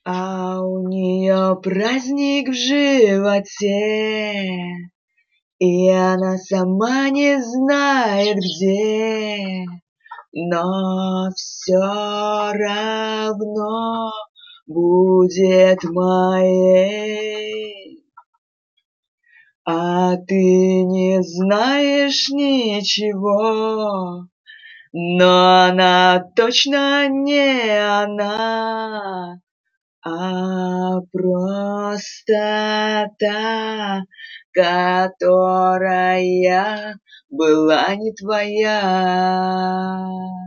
А у нее праздник в животе, и она сама не знает где, но все равно будет моей. А ты не знаешь ничего, но она точно не она, а просто та, которая была не твоя.